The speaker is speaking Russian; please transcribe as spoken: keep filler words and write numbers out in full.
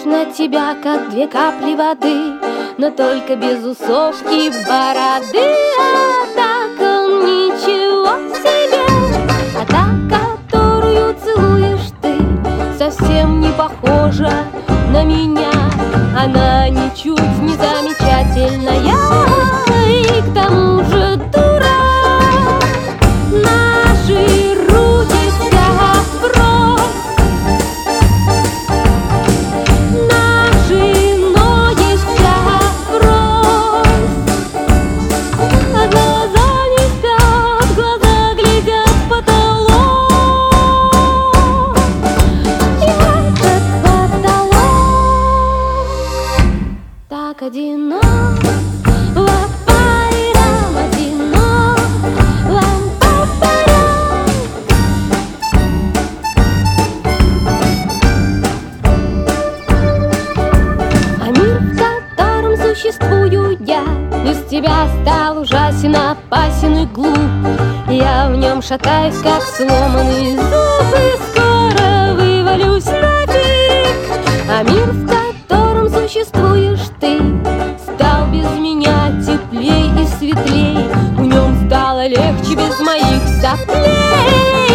на тебя, как две капли воды, но только без усов и бороды. А так он ничего себе, а та, которую целуешь ты, совсем не похожа на меня. Она ничуть не замечательная и к тому же дура. Наши руки спят врозь, наши ноги спят врозь, а глаза не спят, глаза глядят в потолок. И этот потолок так одинок. Ла-па-ри-рам, одинок. Лам-па-па-рам. А мир, в котором существую я, без тебя стал ужасен, опасен и глуп. Я в нем шатаюсь, как сломанный зуб, и скоро вывалюсь нафиг. А мир, в котором существуешь ты, стал без меня теплей и светлей. В нем стало легче без моих соплей.